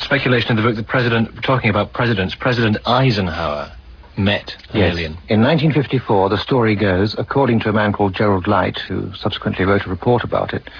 speculation in the book that talking about presidents, President Eisenhower met an alien. In 1954, the story goes, according to a man called Gerald Light, who subsequently wrote a report about it,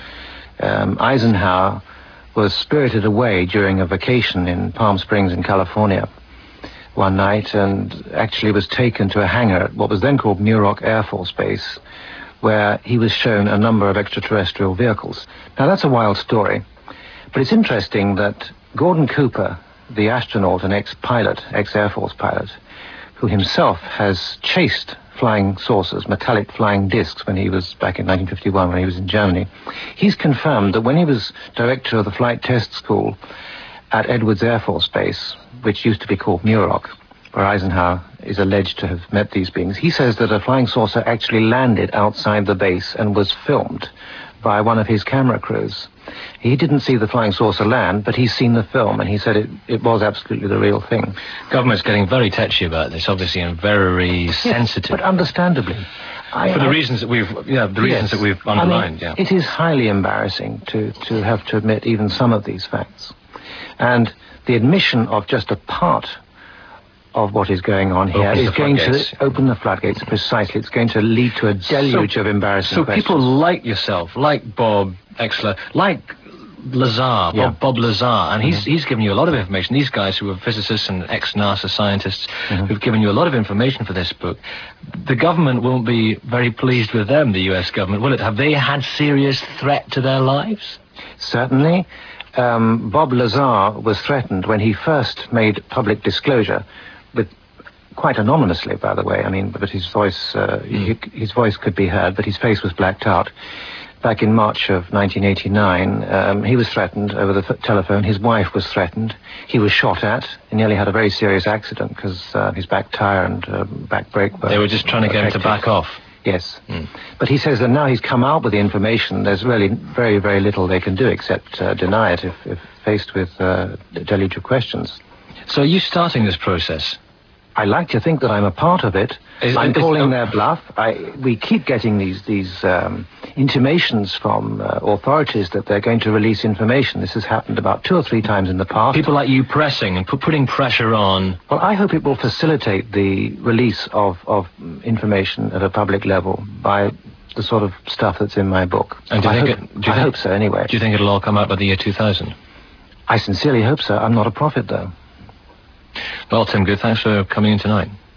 Eisenhower was spirited away during a vacation in Palm Springs in California one night, and actually was taken to a hangar at what was then called Muroc Air Force Base, where he was shown a number of extraterrestrial vehicles. Now, that's a wild story, but it's interesting that Gordon Cooper, the astronaut and ex-pilot, ex-Air Force pilot, who himself has chased flying saucers, metallic flying discs, when he was back in 1951, when he was in Germany, he's confirmed that when he was director of the Flight Test School at Edwards Air Force Base, which used to be called Muroc, where Eisenhower is alleged to have met these beings, he says that a flying saucer actually landed outside the base and was filmed by one of his camera crews. He didn't see the flying saucer land, but he's seen the film, and he said it was absolutely the real thing. Government's getting very touchy about this, obviously, and very sensitive. But understandably. For the reasons that we've underlined, It is highly embarrassing to have to admit even some of these facts. And the admission of just a part of what is going on here is going to open the floodgates, precisely. It's going to lead to a deluge of embarrassing questions. So people like yourself, like Bob Exler, like Lazar, Bob Lazar, and he's given you a lot of information. These guys who are physicists and ex-NASA scientists who've given you a lot of information for this book. The government won't be very pleased with them, the US government, will it? Have they had serious threat to their lives? Certainly. Bob Lazar was threatened when he first made public disclosure, with quite anonymously, by the way. I mean, but his voice could be heard, but his face was blacked out. Back in March of 1989, he was threatened over the telephone. His wife was threatened. He was shot at. He nearly had a very serious accident because his back tire and back brake were... They were just trying to get him to back off. Yes. But he says that now he's come out with the information, there's really very, very little they can do except deny it if faced with a deluge of questions. So are you starting this process? I like to think that I'm a part of it. I'm calling their bluff. We keep getting these intimations from authorities that they're going to release information. This has happened about 2 or 3 times in the past. People like you pressing and putting pressure on. Well, I hope it will facilitate the release of information at a public level by the sort of stuff that's in my book. And I hope so, anyway. Do you think it'll all come out by the year 2000? I sincerely hope so. I'm not a prophet, though. Well, Tim Good, thanks for coming in tonight.